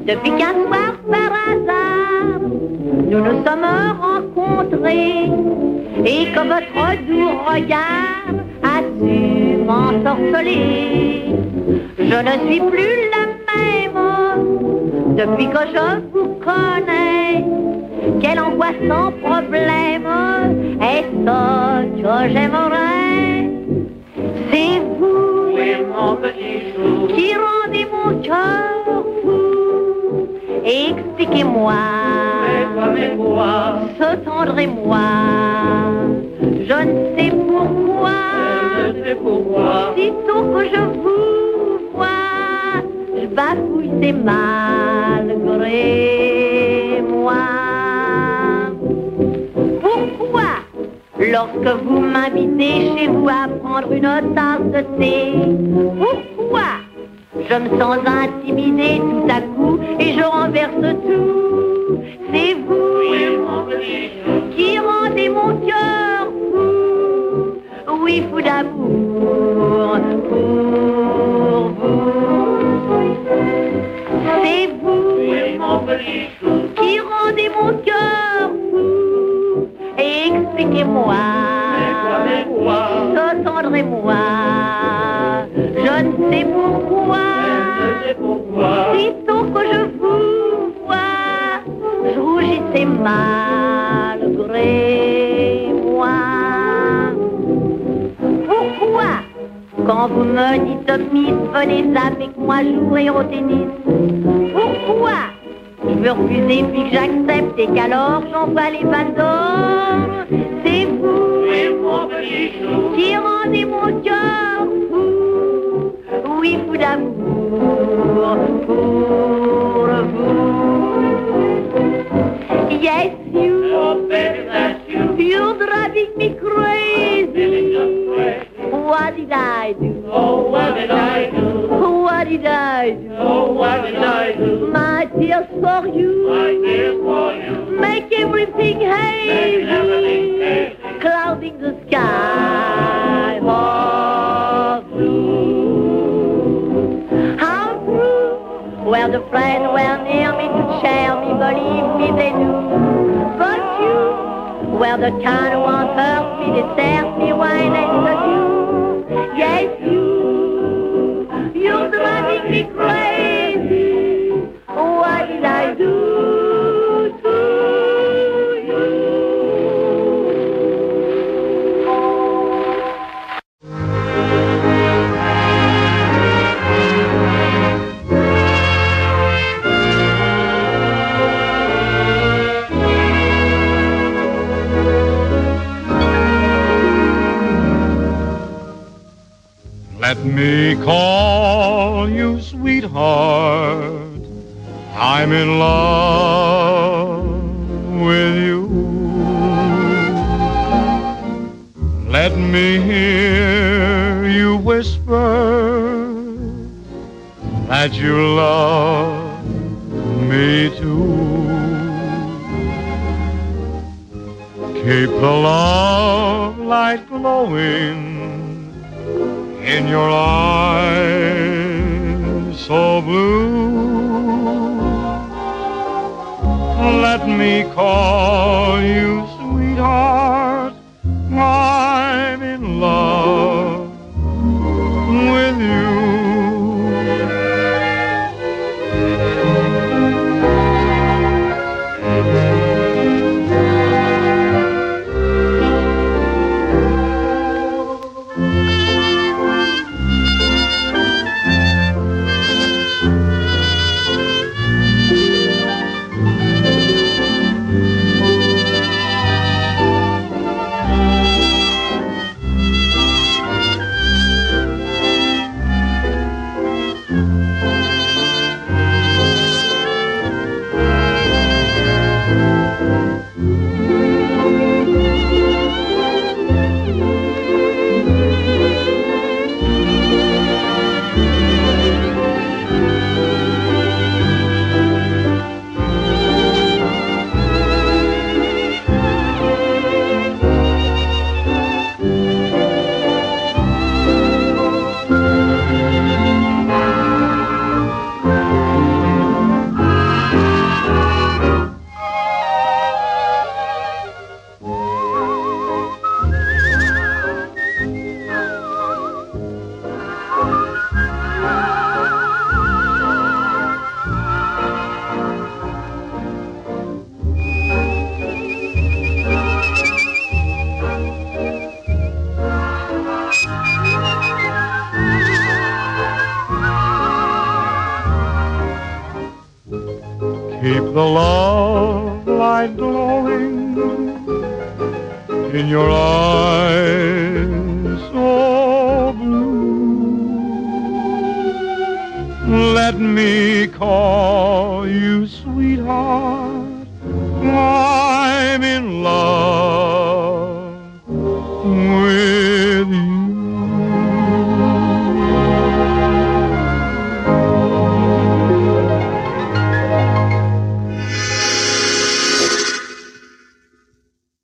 Depuis qu'un soir par hasard, nous nous sommes rencontrés et que votre doux regard a su m'ensorceler. Je ne suis plus la même depuis que je vous connais. Quelle angoisse sans problème est-ce que j'aimerais? C'est vous, oui, mon petit chou, qui rendez mon cœur fou. Expliquez-moi, mais quoi, ce tendre émoi. Je ne sais pourquoi, je sais pourquoi, sitôt que je vous vois, je bafouille, c'est malgré moi. Pourquoi, lorsque vous m'invitez chez vous à prendre une tasse de thé, pourquoi je me sens intimidée tout à coup et je renverse tout? C'est vous, oui, mon petit chou, qui rendez mon cœur fou. Oui, fou d'amour pour vous. C'est vous, oui, mon petit chou, qui rendez mon cœur fou. Et expliquez-moi, mais quoi, ce tendre émoi. Je ne sais pourquoi, je sais pourquoi, sitôt que je vous vois, je rougissais malgré moi. Pourquoi, quand vous me dites Miss, venez avec moi jouer au tennis, pourquoi je veux refuser puis que j'accepte et qu'alors j'envoie les balles d'or? C'est vous, oui, mon petit chou, qui rendez mon cœur fou. Oui, fou d'amour pour vous. Yes, you, oh baby, that's you, you're driving me crazy. just crazy. What did I do? Oh, what did I do? What did I do? Oh, what did I do? My tears for you My dear, for you, make everything make everything hazy, hazy, clouding the sky of blue. How true were the friends were near me to share me, believe me they do. But you were the kind of one hurt me, desert me, wine and the dew. Yes, you're driving me crazy. What did I do to you? Let me call you sweetheart. I'm in love with you. Let me hear you whisper that you love me too. Keep the love light glowing in your eyes so blue. Let me call you sweetheart. I'm in love with you. Keep the love light glowing in your eyes so blue. Let me call you sweetheart.